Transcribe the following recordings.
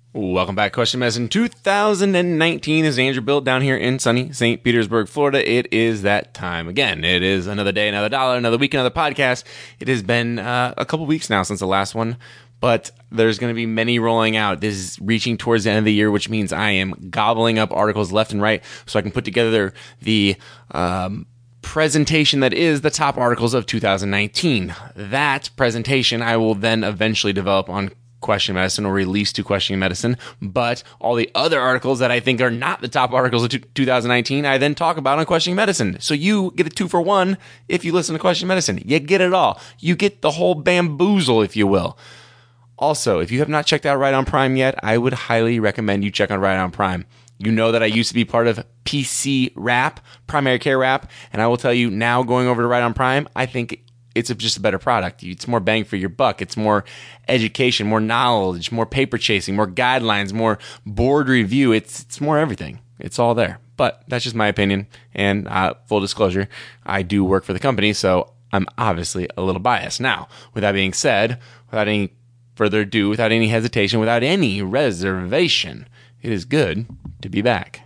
Welcome back, Question Medicine 2019. This is Andrew Bill down here in sunny St. Petersburg, Florida. It is that time again. It is another day, another dollar, another week, another podcast. It has been a couple weeks now since the last one, but there's going to be many rolling out. This is reaching towards the end of the year, which means I am gobbling up articles left and right so I can put together the presentation that is the top articles of 2019. That presentation I will then eventually develop on Question Medicine or release to Question Medicine, but all the other articles that I think are not the top articles of 2019, I then talk about on Question Medicine. So you get a 2-for-1 if you listen to Question Medicine. You get it all. You get the whole bamboozle, if you will. Also, if you have not checked out Right on Prime yet, I would highly recommend you check on Right on Prime. You know that I used to be part of PC Wrap, Primary Care Wrap, and I will tell you now, going over to Right on Prime, I think it's just a better product. It's more bang for your buck. It's more education, more knowledge, more paper chasing, more guidelines, more board review. It's more everything. It's all there. But that's just my opinion. And full disclosure, I do work for the company, so I'm obviously a little biased. Now, with that being said, without any further ado, without any hesitation, without any reservation, it is good to be back.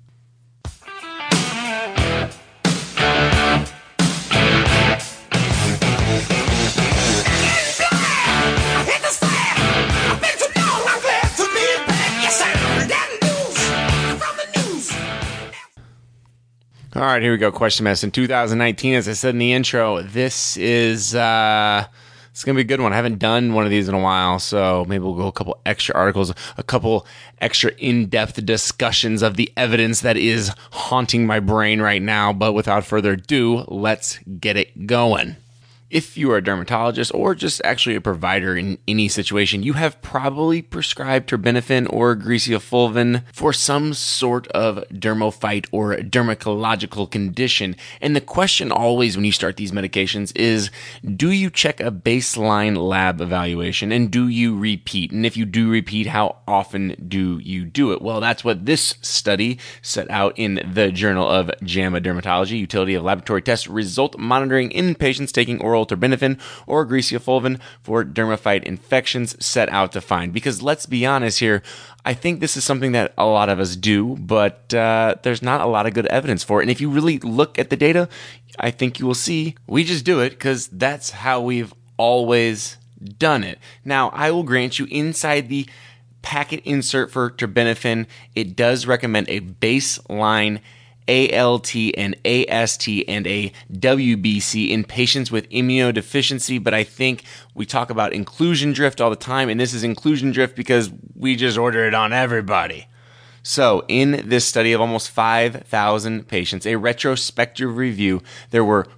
All right, here we go. Question Medicine 2019. As I said in the intro, this is it's going to be a good one. I haven't done one of these in a while, so maybe we'll go a couple extra articles, a couple extra in-depth discussions of the evidence that is haunting my brain right now. But without further ado, let's get it going. If you are a dermatologist or just actually a provider in any situation, you have probably prescribed terbinafine or griseofulvin for some sort of dermophyte or dermatological condition. And the question always when you start these medications is, do you check a baseline lab evaluation and do you repeat? And if you do repeat, how often do you do it? Well, that's what this study set out in the Journal of JAMA Dermatology, Utility of Laboratory Test Result Monitoring in Patients Taking Oral Terbinafine or griseofulvin for dermaphyte infections set out to find. Because let's be honest here, I think this is something that a lot of us do, but there's not a lot of good evidence for it. And if you really look at the data, I think you will see we just do it because that's how we've always done it. Now, I will grant you inside the packet insert for terbinafine, it does recommend a baseline ALT and AST and a WBC in patients with immunodeficiency, but I think we talk about inclusion drift all the time, and this is inclusion drift because we just order it on everybody. So in this study of almost 5,000 patients, a retrospective review, there were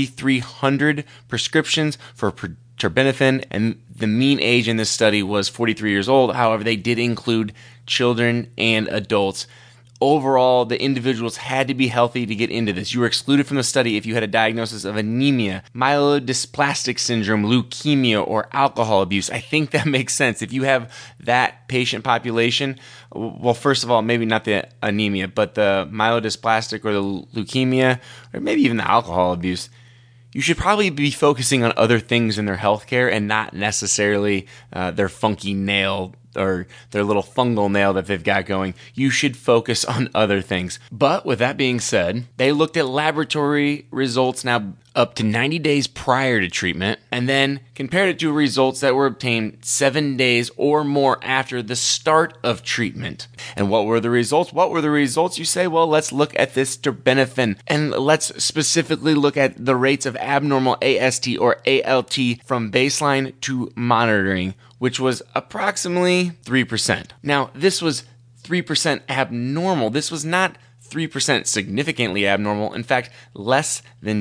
4,300 prescriptions for terbinafine, and the mean age in this study was 43 years old. However, they did include children and adults. Overall, the individuals had to be healthy to get into this. You were excluded from the study if you had a diagnosis of anemia, myelodysplastic syndrome, leukemia, or alcohol abuse. I think that makes sense. If you have that patient population, well, first of all, maybe not the anemia, but the myelodysplastic or the leukemia, or maybe even the alcohol abuse, you should probably be focusing on other things in their healthcare and not necessarily their funky nail or their little fungal nail that they've got going. You should focus on other things. But with that being said, they looked at laboratory results now up to 90 days prior to treatment and then compared it to results that were obtained 7 days or more after the start of treatment. And what were the results? What were the results? You say, well, let's look at this terbinafine and let's specifically look at the rates of abnormal AST or ALT from baseline to monitoring, which was approximately 3%. Now, this was 3% abnormal. This was not 3% significantly abnormal. In fact, less than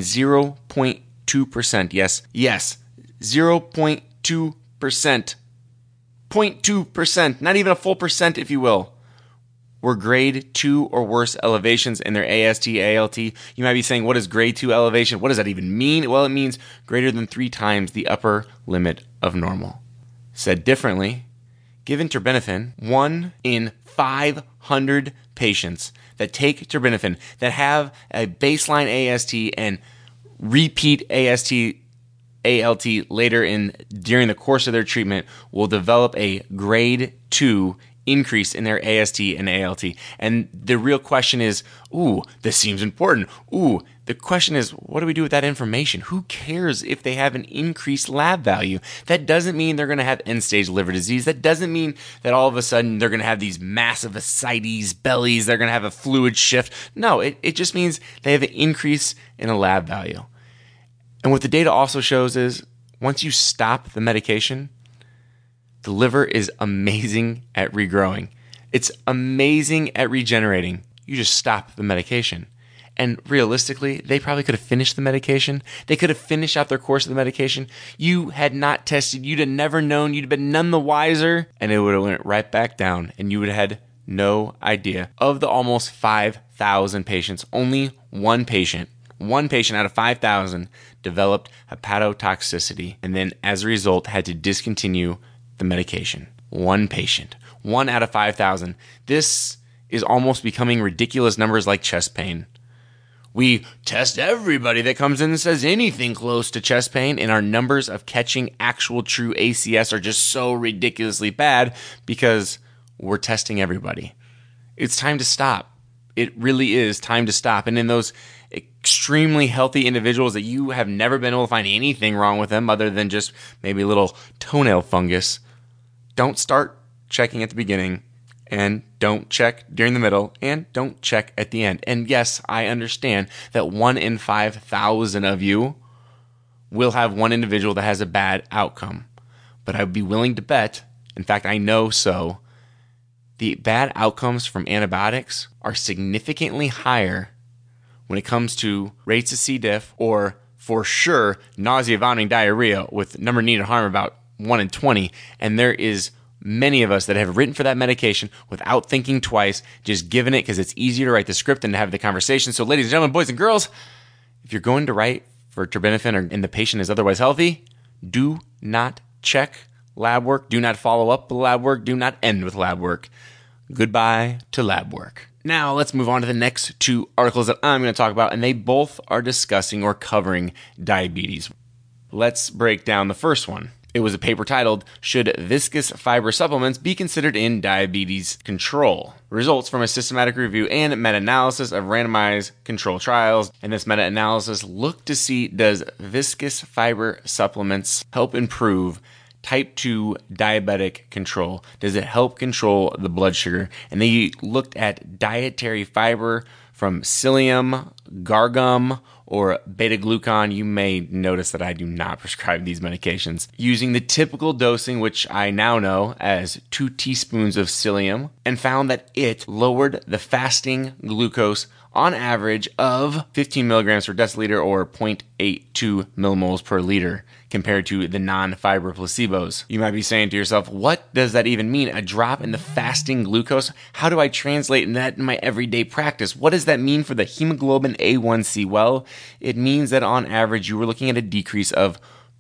0.2%. Yes, 0.2%. 0.2%, not even a full percent, if you will, were grade 2 or worse elevations in their AST, ALT. You might be saying, what is grade 2 elevation? What does that even mean? Well, it means greater than 3 times the upper limit of normal. Said differently, given terbinafine, 1 in 500 patients that take terbinafine that have a baseline AST and repeat AST, ALT later during the course of their treatment will develop a grade 2 increase in their AST and ALT. And the real question is, this seems important. The question is, what do we do with that information? Who cares if they have an increased lab value? That doesn't mean they're going to have end-stage liver disease. That doesn't mean that all of a sudden they're going to have these massive ascites, bellies, they're going to have a fluid shift. No, it just means they have an increase in a lab value. And what the data also shows is, once you stop the medication, the liver is amazing at regrowing. It's amazing at regenerating. You just stop the medication. And realistically, they probably could have finished the medication. They could have finished out their course of the medication. You had not tested. You'd have never known. You'd have been none the wiser. And it would have went right back down. And you would have had no idea. Of the almost 5,000 patients, only one patient out of 5,000 developed hepatotoxicity. And then as a result had to discontinue the medication. One patient. 1 out of 5,000. This is almost becoming ridiculous numbers like chest pain. We test everybody that comes in and says anything close to chest pain, and our numbers of catching actual true ACS are just so ridiculously bad because we're testing everybody. It's time to stop. It really is time to stop. And in those extremely healthy individuals that you have never been able to find anything wrong with them other than just maybe a little toenail fungus, don't start checking at the beginning, and don't check during the middle, and don't check at the end. And yes, I understand that 1 in 5,000 of you will have one individual that has a bad outcome. But I would be willing to bet, in fact, I know so, the bad outcomes from antibiotics are significantly higher when it comes to rates of C. diff, or for sure, nausea, vomiting, diarrhea, with number needed harm about 1 in 20. And there is many of us that have written for that medication without thinking twice, just given it because it's easier to write the script than to have the conversation. So ladies and gentlemen, boys and girls, if you're going to write for terbinafine and the patient is otherwise healthy, do not check lab work, do not follow up with lab work, do not end with lab work. Goodbye to lab work. Now let's move on to the next 2 articles that I'm going to talk about, and they both are discussing or covering diabetes. Let's break down the first one. It was a paper titled, "Should Viscous Fiber Supplements Be Considered in Diabetes Control?" Results from a systematic review and meta-analysis of randomized control trials. And this meta-analysis looked to see, does viscous fiber supplements help improve type 2 diabetic control? Does it help control the blood sugar? And they looked at dietary fiber from psyllium, gargum, or beta-glucan. You may notice that I do not prescribe these medications. Using the typical dosing, which I now know as 2 teaspoons of psyllium, and found that it lowered the fasting glucose on average of 15 milligrams per deciliter, or 0.82 millimoles per liter, compared to the non-fiber placebos. You might be saying to yourself, what does that even mean? A drop in the fasting glucose? How do I translate that in my everyday practice? What does that mean for the hemoglobin A1C? Well, it means that on average, you were looking at a decrease of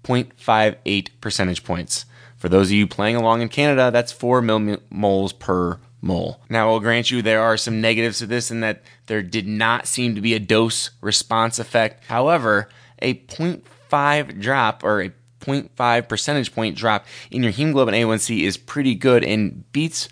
0.58 percentage points. For those of you playing along in Canada, that's 4 millimoles per mole. Now, I'll grant you there are some negatives to this in that there did not seem to be a dose response effect. However, a 0.5 drop, or a 0.5 percentage point drop in your hemoglobin A1C is pretty good and beats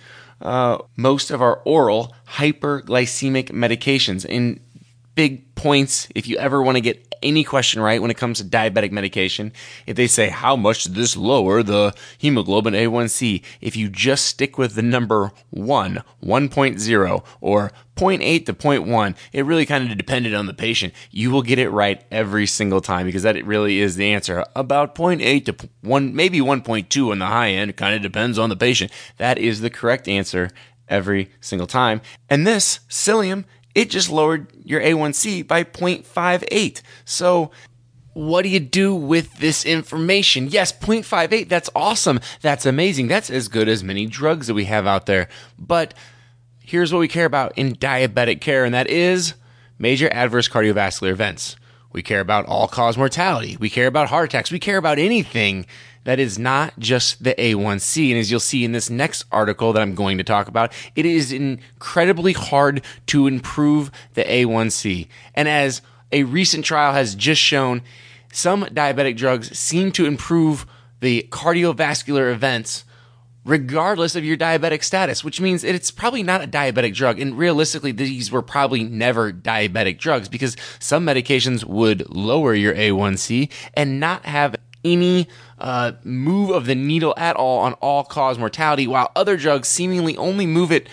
most of our oral hyperglycemic medications. In big points, if you ever want to get any question right when it comes to diabetic medication, if they say, how much did this lower the hemoglobin A1C? If you just stick with the number 1, 1.0, or 0.8 to 0.1, it really kind of depended on the patient. You will get it right every single time, because that really is the answer. About 0.8 to 1, maybe 1.2 on the high end. It kind of depends on the patient. That is the correct answer every single time. And this psyllium, it just lowered your A1C by 0.58. So what do you do with this information? Yes, 0.58, that's awesome. That's amazing. That's as good as many drugs that we have out there. But here's what we care about in diabetic care, and that is major adverse cardiovascular events. We care about all-cause mortality. We care about heart attacks. We care about anything that is not just the A1C. And as you'll see in this next article that I'm going to talk about, it is incredibly hard to improve the A1C. And as a recent trial has just shown, some diabetic drugs seem to improve the cardiovascular events regardless of your diabetic status, which means it's probably not a diabetic drug. And realistically, these were probably never diabetic drugs because some medications would lower your A1C and not have any move of the needle at all on all-cause mortality, while other drugs seemingly only move it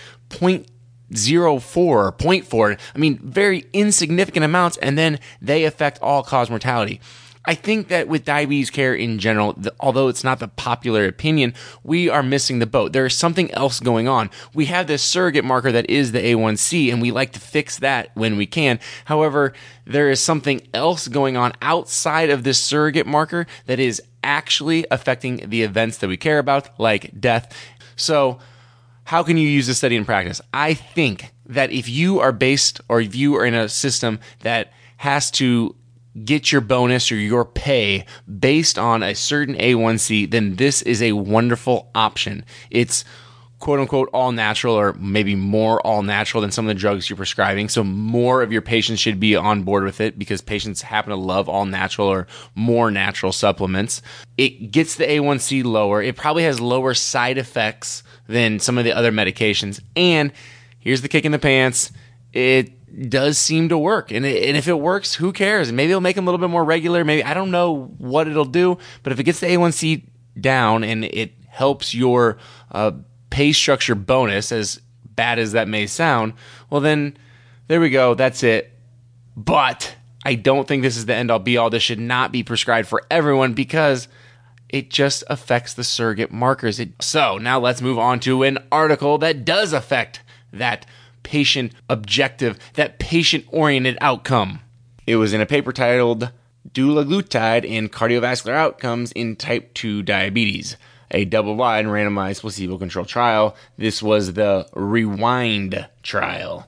0.04 or 0.4. I mean, very insignificant amounts, and then they affect all-cause mortality. I think that with diabetes care in general, although it's not the popular opinion, we are missing the boat. There is something else going on. We have this surrogate marker that is the A1C, and we like to fix that when we can. However, there is something else going on outside of this surrogate marker that is actually affecting the events that we care about, like death. So, how can you use this study in practice? I think that if you are in a system that has to get your bonus or your pay based on a certain A1C, then this is a wonderful option. It's quote unquote all natural, or maybe more all natural than some of the drugs you're prescribing. So more of your patients should be on board with it because patients happen to love all natural or more natural supplements. It gets the A1C lower. It probably has lower side effects than some of the other medications. And here's the kick in the pants. It does seem to work. And if it works, who cares? Maybe it'll make them a little bit more regular. Maybe, I don't know what it'll do, but if it gets the A1C down and it helps your pay structure bonus, as bad as that may sound, well then, there we go. That's it. But I don't think this is the end all be all. This should not be prescribed for everyone because it just affects the surrogate markers. So now let's move on to an article that does affect that patient objective, that patient-oriented outcome. It was in a paper titled Dulaglutide in Cardiovascular Outcomes in Type 2 Diabetes, a double-blind randomized placebo-controlled trial. This was the REWIND trial.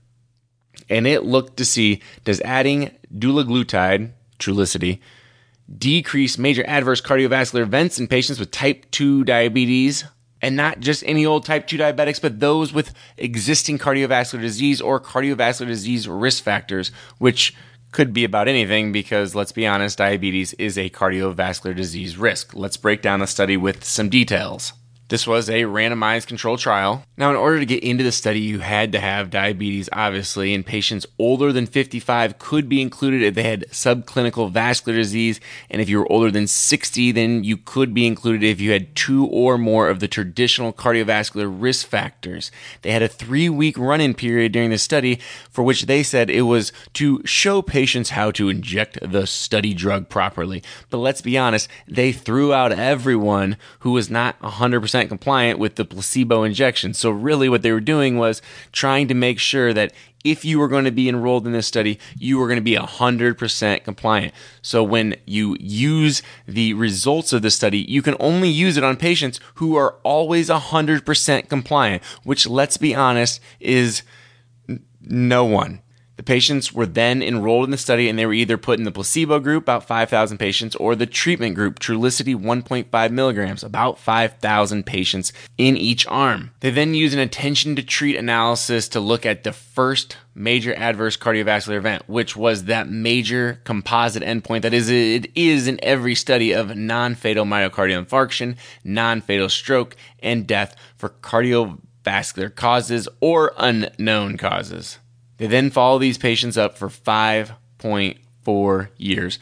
And it looked to see, does adding dulaglutide, Trulicity, decrease major adverse cardiovascular events in patients with type 2 diabetes? And not just any old type 2 diabetics, but those with existing cardiovascular disease or cardiovascular disease risk factors, which could be about anything because, let's be honest, diabetes is a cardiovascular disease risk. Let's break down the study with some details. This was a randomized controlled trial. Now, in order to get into the study, you had to have diabetes, obviously, and patients older than 55 could be included if they had subclinical vascular disease, and if you were older than 60, then you could be included if you had 2 or more of the traditional cardiovascular risk factors. They had a 3-week run-in period during the study for which they said it was to show patients how to inject the study drug properly. But let's be honest, they threw out everyone who was not 100% compliant with the placebo injection. So really what they were doing was trying to make sure that if you were going to be enrolled in this study, you were going to be 100% compliant. So when you use the results of the study, you can only use it on patients who are always 100% compliant, which, let's be honest, is no one. The patients were then enrolled in the study, and they were either put in the placebo group, about 5,000 patients, or the treatment group, Trulicity 1.5 milligrams, about 5,000 patients in each arm. They then used an intention to treat analysis to look at the first major adverse cardiovascular event, which was that major composite endpoint that it is in every study of non-fatal myocardial infarction, non-fatal stroke, and death for cardiovascular causes or unknown causes. They then follow these patients up for 5.4 years,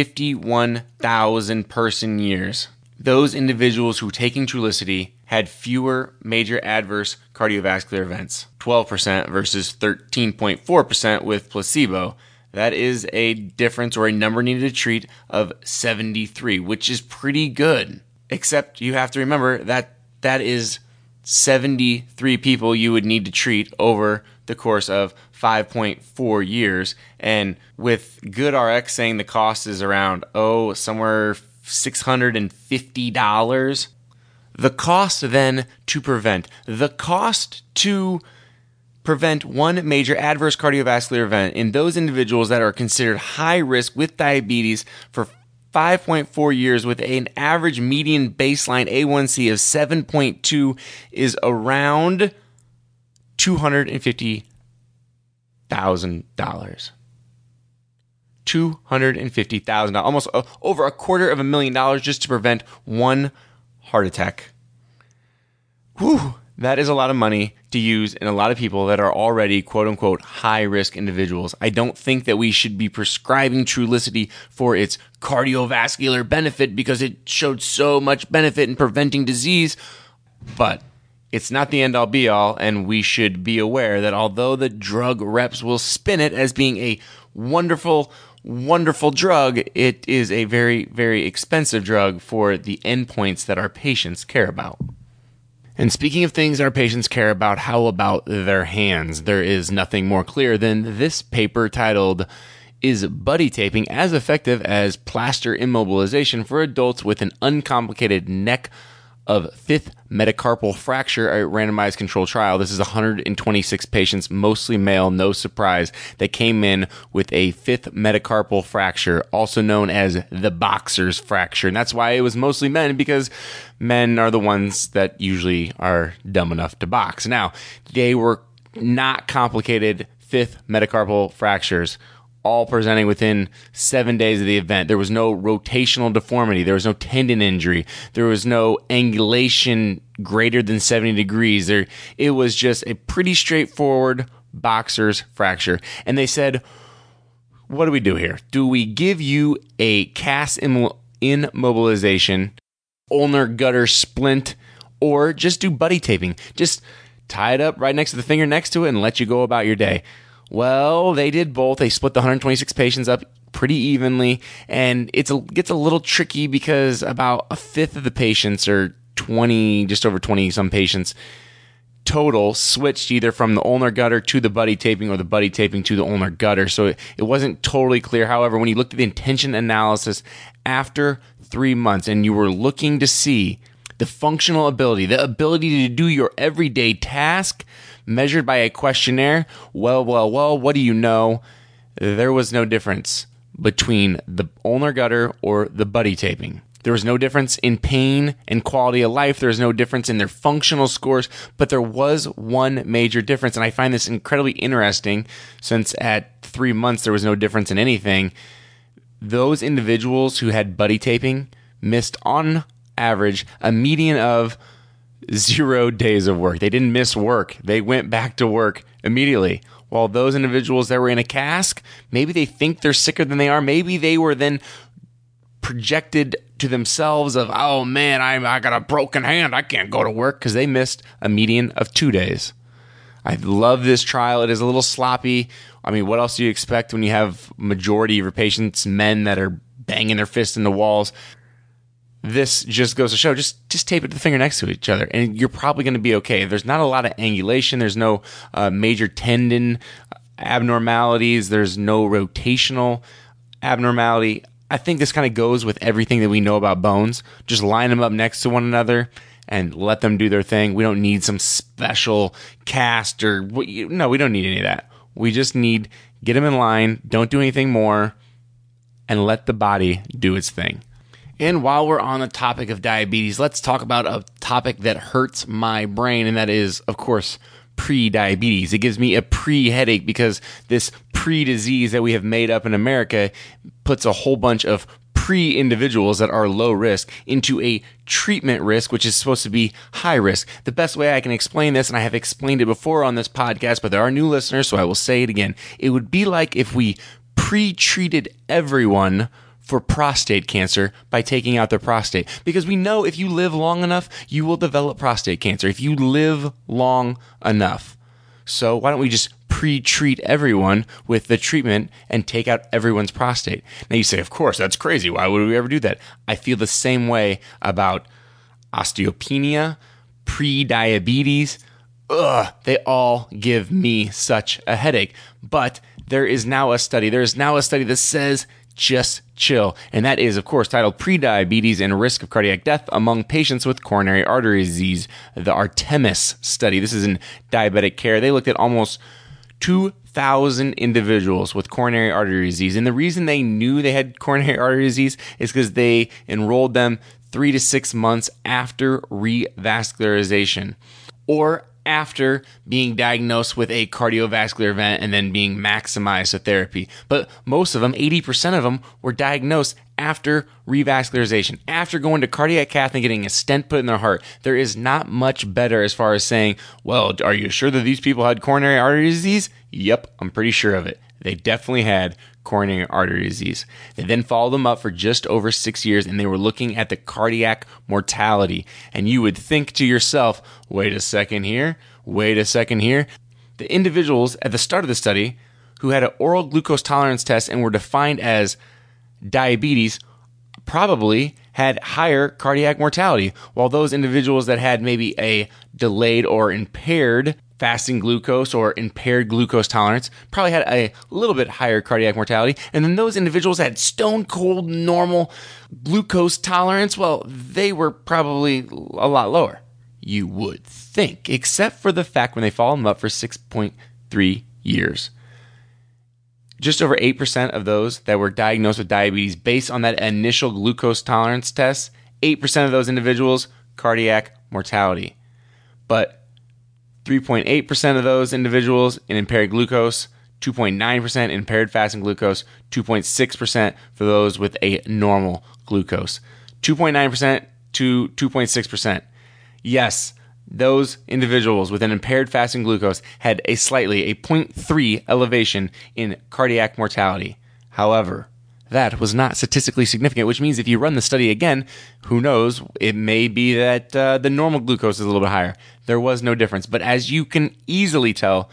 51,000 person years. Those individuals who were taking Trulicity had fewer major adverse cardiovascular events, 12% versus 13.4% with placebo. That is a difference, or a number needed to treat, of 73, which is pretty good. Except you have to remember that that is 73 people you would need to treat over the course of 5.4 years. And with GoodRx saying the cost is around, somewhere $650. The cost then to prevent. The cost to prevent one major adverse cardiovascular event in those individuals that are considered high risk with diabetes for 5.4 years with an average median baseline A1C of 7.2 is around $250,000. $250,000, almost over $250,000 just to prevent one heart attack. Whew, that is a lot of money to use in a lot of people that are already quote unquote high risk individuals. I don't think that we should be prescribing Trulicity for its cardiovascular benefit because it showed so much benefit in preventing disease, but it's not the end all be all, and we should be aware that although the drug reps will spin it as being a wonderful, wonderful drug, it is a very, very expensive drug for the endpoints that our patients care about. And speaking of things our patients care about, how about their hands? There is nothing more clear than this paper titled, "Is Buddy Taping as Effective as Plaster Immobilization for Adults with an Uncomplicated Neck of Fifth Metacarpal Fracture, a randomized controlled trial?" This is 126 patients, mostly male, no surprise, that came in with a fifth metacarpal fracture, also known as the boxer's fracture. And that's why it was mostly men, because men are the ones that usually are dumb enough to box. Now, they were not complicated fifth metacarpal fractures, all presenting within 7 days of the event. There was no rotational deformity. There was no tendon injury. There was no angulation greater than 70 degrees. It was just a pretty straightforward boxer's fracture. And they said, what do we do here? Do we give you a cast immobilization, ulnar gutter splint, or just do buddy taping? Just tie it up right next to the finger next to it and let you go about your day. Well, they did both. They split the 126 patients up pretty evenly, and it gets a little tricky because about a fifth of the patients, or 20, just over 20 some patients total, switched either from the ulnar gutter to the buddy taping or the buddy taping to the ulnar gutter. So it wasn't totally clear. However, when you looked at the intention analysis after 3 months and you were looking to see the functional ability, the ability to do your everyday task measured by a questionnaire, well, what do you know? There was no difference between the ulnar gutter or the buddy taping. There was no difference in pain and quality of life. There was no difference in their functional scores, but there was one major difference. And I find this incredibly interesting since at 3 months there was no difference in anything. Those individuals who had buddy taping missed on average a median of 0 days of work. They didn't miss work. They went back to work immediately. While those individuals that were in a cask, maybe they think they're sicker than they are. Maybe they were then projected to themselves of, oh man, I got a broken hand. I can't go to work, because they missed a median of 2 days. I love this trial. It is a little sloppy. I mean, what else do you expect when you have majority of your patients men that are banging their fists in the walls? This just goes to show, just tape it to the finger next to each other, and you're probably going to be okay. There's not a lot of angulation. There's no major tendon abnormalities. There's no rotational abnormality. I think this kind of goes with everything that we know about bones. Just line them up next to one another and let them do their thing. We don't need some special cast no, we don't need any of that. We just need, get them in line, don't do anything more, and let the body do its thing. And while we're on the topic of diabetes, let's talk about a topic that hurts my brain, and that is, of course, pre-diabetes. It gives me a pre-headache because this pre-disease that we have made up in America puts a whole bunch of pre-individuals that are low risk into a treatment risk, which is supposed to be high risk. The best way I can explain this, and I have explained it before on this podcast, but there are new listeners, so I will say it again. It would be like if we pre-treated everyone for prostate cancer by taking out their prostate. Because we know if you live long enough, you will develop prostate cancer. If you live long enough. So why don't we just pre-treat everyone with the treatment and take out everyone's prostate? Now you say, of course, that's crazy. Why would we ever do that? I feel the same way about osteopenia, pre-diabetes. They all give me such a headache. But there is now a study that says just chill. And that is, of course, titled Prediabetes and Risk of Cardiac Death Among Patients with Coronary Artery Disease, the Artemis study. This is in diabetic care. They looked at almost 2,000 individuals with coronary artery disease. And the reason they knew they had coronary artery disease is because they enrolled them 3 to 6 months after revascularization, or after being diagnosed with a cardiovascular event and then being maximized to therapy. But most of them, 80% of them, were diagnosed after revascularization, after going to cardiac cath and getting a stent put in their heart. There is not much better as far as saying, well, are you sure that these people had coronary artery disease? Yep, I'm pretty sure of it. They definitely had coronary artery disease. They then followed them up for just over 6 years, and they were looking at the cardiac mortality. And you would think to yourself, wait a second here. The individuals at the start of the study who had an oral glucose tolerance test and were defined as diabetes probably had higher cardiac mortality, while those individuals that had maybe a delayed or impaired fasting glucose or impaired glucose tolerance probably had a little bit higher cardiac mortality. And then those individuals that had stone cold normal glucose tolerance, well, they were probably a lot lower, you would think, except for the fact when they followed them up for 6.3 years. Just over 8% of those that were diagnosed with diabetes based on that initial glucose tolerance test, 8% of those individuals, cardiac mortality. But 3.8% of those individuals in impaired glucose, 2.9% impaired fasting glucose, 2.6% for those with a normal glucose. 2.9% to 2.6%. Yes, those individuals with an impaired fasting glucose had a 0.3 elevation in cardiac mortality. However, that was not statistically significant, which means if you run the study again, who knows, it may be that the normal glucose is a little bit higher. There was no difference. But as you can easily tell,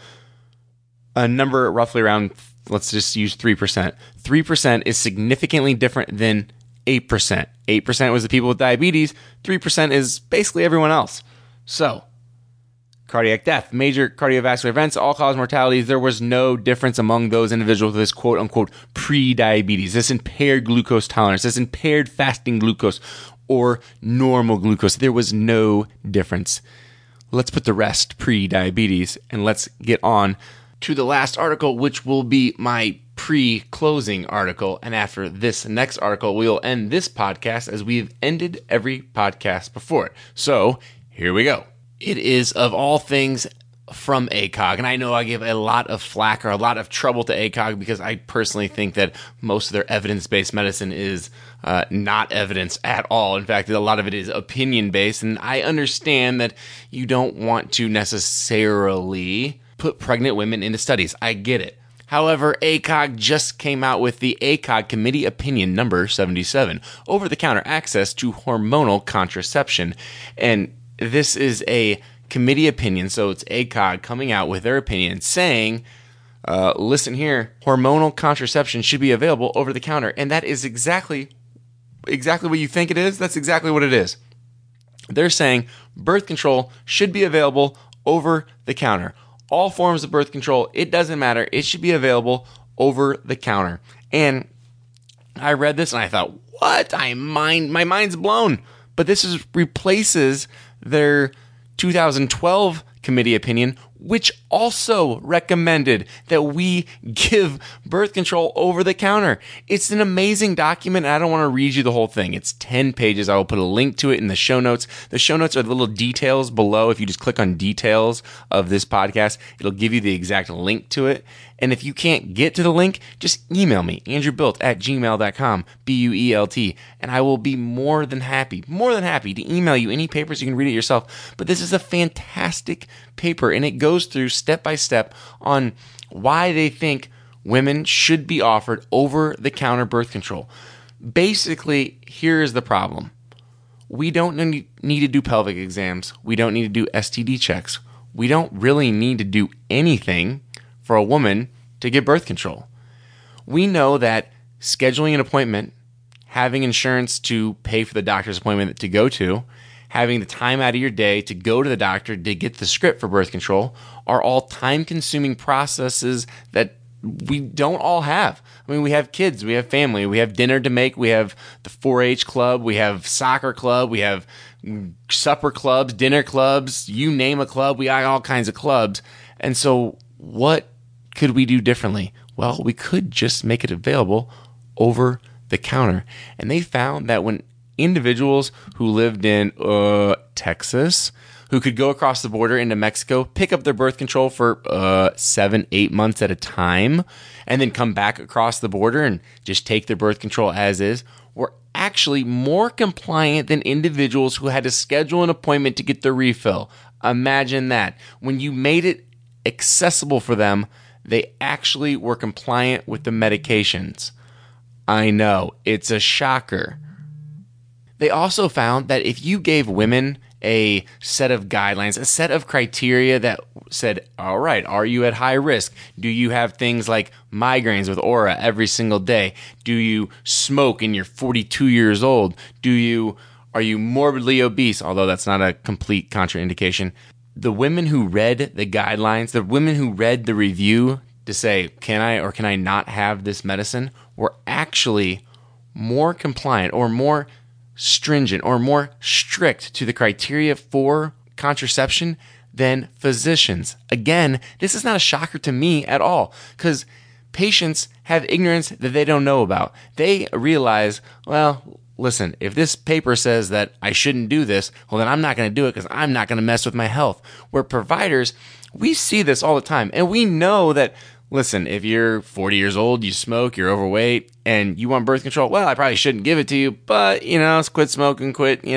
a number roughly around, let's just use 3%. 3% is significantly different than 8%. 8% was the people with diabetes. 3% is basically everyone else. So, cardiac death, major cardiovascular events, all-cause mortalities, there was no difference among those individuals with this quote-unquote pre-diabetes, this impaired glucose tolerance, this impaired fasting glucose, or normal glucose. There was no difference. Let's put the rest pre-diabetes, and let's get on to the last article, which will be my pre-closing article. And after this next article, we'll end this podcast as we've ended every podcast before it. So, here we go. It is, of all things, from ACOG. And I know I give a lot of flack or a lot of trouble to ACOG because I personally think that most of their evidence-based medicine is not evidence at all. In fact, a lot of it is opinion-based. And I understand that you don't want to necessarily put pregnant women into studies. I get it. However, ACOG just came out with the ACOG Committee Opinion number 77, over-the-counter access to hormonal contraception. And this is a committee opinion, so it's ACOG coming out with their opinion saying, listen here, hormonal contraception should be available over the counter. And that is exactly what you think it is. That's exactly what it is. They're saying birth control should be available over the counter. All forms of birth control, it doesn't matter. It should be available over the counter. And I read this and I thought, what? My mind's blown. But this replaces their 2012 committee opinion, which also recommended that we give birth control over the counter. It's an amazing document, and I don't want to read you the whole thing. It's 10 pages. I will put a link to it in the show notes. The show notes are the little details below. If you just click on details of this podcast, it'll give you the exact link to it. And if you can't get to the link, just email me, andrewbilt@gmail.com, BUELT, and I will be more than happy to email you any papers. You can read it yourself. But this is a fantastic paper, and it goes through step by step on why they think women should be offered over-the-counter birth control. Basically, here is the problem. We don't need to do pelvic exams. We don't need to do STD checks. We don't really need to do anything for a woman to get birth control. We know that scheduling an appointment, having insurance to pay for the doctor's appointment to go to, having the time out of your day to go to the doctor to get the script for birth control are all time-consuming processes that we don't all have. I mean, we have kids, we have family, we have dinner to make, we have the 4-H club, we have soccer club, we have supper clubs, dinner clubs, you name a club, we got all kinds of clubs. And so what could we do differently? Well, we could just make it available over the counter. And they found that when individuals who lived in Texas, who could go across the border into Mexico, pick up their birth control for 7-8 months at a time, and then come back across the border and just take their birth control as is, were actually more compliant than individuals who had to schedule an appointment to get their refill. Imagine that. When you made it accessible for them, they actually were compliant with the medications. I know, it's a shocker. They also found that if you gave women a set of guidelines, a set of criteria that said, all right, are you at high risk? Do you have things like migraines with aura every single day? Do you smoke and you're 42 years old? Are you morbidly obese? Although that's not a complete contraindication. The women who read the guidelines, the women who read the review to say, can I or can I not have this medicine, were actually more compliant or more stringent or more strict to the criteria for contraception than physicians. Again, this is not a shocker to me at all, because patients have ignorance that they don't know about. They realize, well, listen, if this paper says that I shouldn't do this, well, then I'm not going to do it because I'm not going to mess with my health. Where providers, we see this all the time, and we know that, listen, if you're 40 years old, you smoke, you're overweight, and you want birth control, well, I probably shouldn't give it to you, but, it's quit smoking,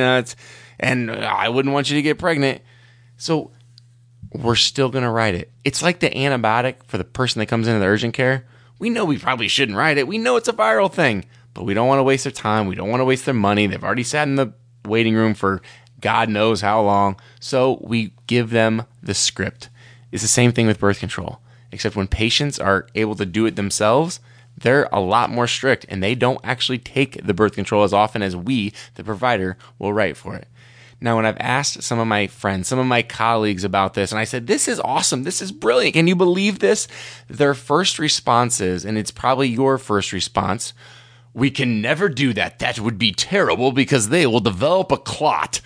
and I wouldn't want you to get pregnant. So we're still going to write it. It's like the antibiotic for the person that comes into the urgent care. We know we probably shouldn't write it. We know it's a viral thing, but we don't want to waste their time. We don't want to waste their money. They've already sat in the waiting room for God knows how long. So we give them the script. It's the same thing with birth control. Except when patients are able to do it themselves, they're a lot more strict, and they don't actually take the birth control as often as we, the provider, will write for it. Now, when I've asked some of my friends, some of my colleagues about this, and I said, this is awesome, this is brilliant, can you believe this? Their first response is, and it's probably your first response, we can never do that. That would be terrible because they will develop a clot.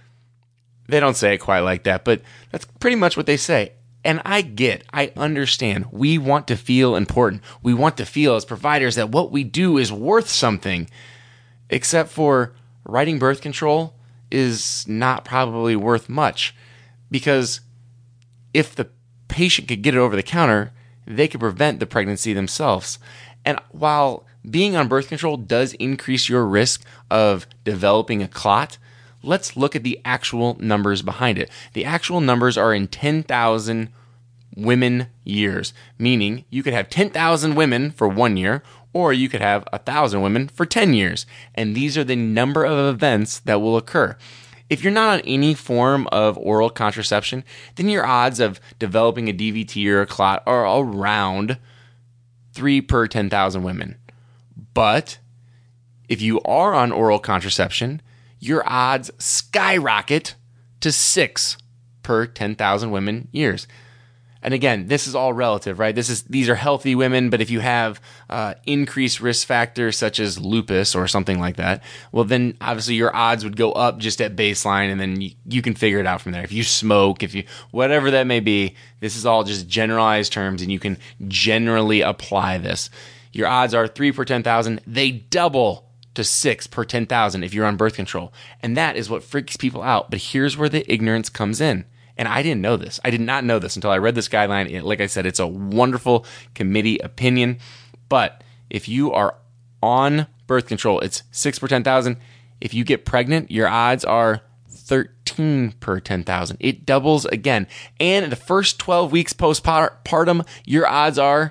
They don't say it quite like that, but that's pretty much what they say. And I understand. We want to feel important. We want to feel as providers that what we do is worth something. Except for writing birth control is not probably worth much. Because if the patient could get it over the counter, they could prevent the pregnancy themselves. And while being on birth control does increase your risk of developing a clot, let's look at the actual numbers behind it. The actual numbers are in 10,000 women years, meaning you could have 10,000 women for 1 year, or you could have 1,000 women for 10 years. And these are the number of events that will occur. If you're not on any form of oral contraception, then your odds of developing a DVT or a clot are around 3 per 10,000 women. But if you are on oral contraception, your odds skyrocket to 6 per 10,000 women years. And again, this is all relative, right? These are healthy women, but if you have increased risk factors such as lupus or something like that, well, then obviously your odds would go up just at baseline, and then you can figure it out from there. If you smoke, whatever that may be, this is all just generalized terms, and you can generally apply this. Your odds are 3 per 10,000. They double to 6 per 10,000 if you're on birth control. And that is what freaks people out. But here's where the ignorance comes in. And I didn't know this. I did not know this until I read this guideline. Like I said, it's a wonderful committee opinion. But if you are on birth control, it's 6 per 10,000. If you get pregnant, your odds are 13 per 10,000. It doubles again. And in the first 12 weeks postpartum, your odds are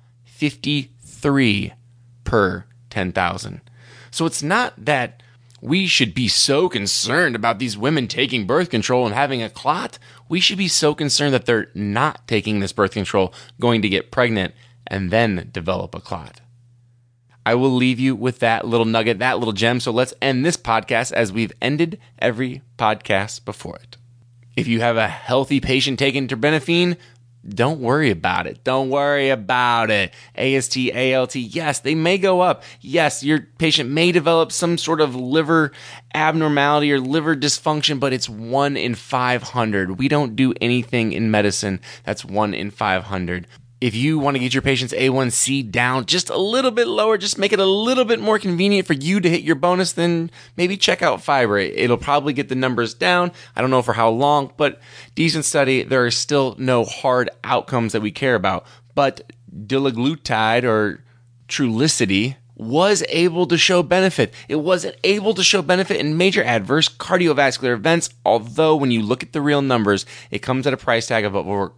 53 per 10,000. So it's not that we should be so concerned about these women taking birth control and having a clot. We should be so concerned that they're not taking this birth control, going to get pregnant, and then develop a clot. I will leave you with that little nugget, that little gem. So let's end this podcast as we've ended every podcast before it. If you have a healthy patient taking terbinafine, don't worry about it. Don't worry about it. AST, ALT, yes, they may go up. Yes, your patient may develop some sort of liver abnormality or liver dysfunction, but it's 1 in 500. We don't do anything in medicine that's 1 in 500. If you want to get your patient's A1C down just a little bit lower, just make it a little bit more convenient for you to hit your bonus, then maybe check out fiber. It'll probably get the numbers down. I don't know for how long, but decent study. There are still no hard outcomes that we care about. But dulaglutide or Trulicity was able to show benefit. It wasn't able to show benefit in major adverse cardiovascular events, although when you look at the real numbers, it comes at a price tag of over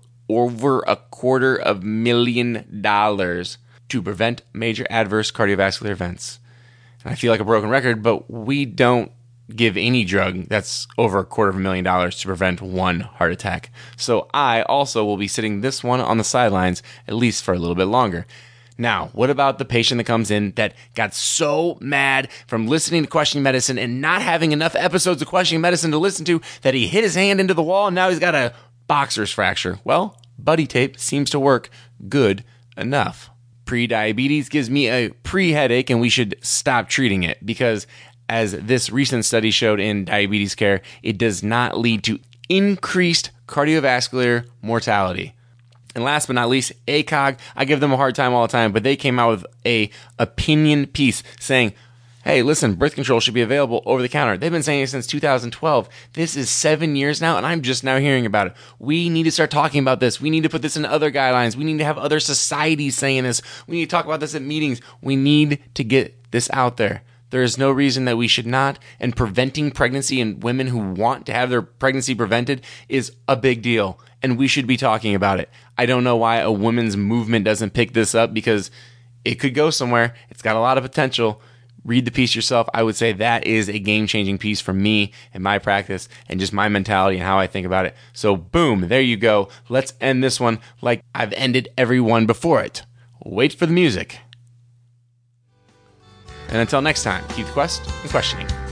$250,000 to prevent major adverse cardiovascular events. And I feel like a broken record, but we don't give any drug that's over $250,000 to prevent one heart attack. So I also will be sitting this one on the sidelines at least for a little bit longer. Now, what about the patient that comes in that got so mad from listening to Questioning Medicine and not having enough episodes of Questioning Medicine to listen to that he hit his hand into the wall and now he's got a boxer's fracture? Well, buddy tape seems to work good enough. Pre-diabetes gives me a pre-headache and we should stop treating it because as this recent study showed in diabetes care, it does not lead to increased cardiovascular mortality. And last but not least, ACOG, I give them a hard time all the time, but they came out with a opinion piece saying, hey, listen, birth control should be available over the counter. They've been saying it since 2012. This is 7 years now, and I'm just now hearing about it. We need to start talking about this. We need to put this in other guidelines. We need to have other societies saying this. We need to talk about this at meetings. We need to get this out there. There is no reason that we should not, and preventing pregnancy in women who want to have their pregnancy prevented is a big deal, and we should be talking about it. I don't know why a women's movement doesn't pick this up because it could go somewhere. It's got a lot of potential. Read the piece yourself. I would say that is a game-changing piece for me and my practice and just my mentality and how I think about it. So boom, there you go. Let's end this one like I've ended every one before it. Wait for the music. And until next time, keep the quest and questioning.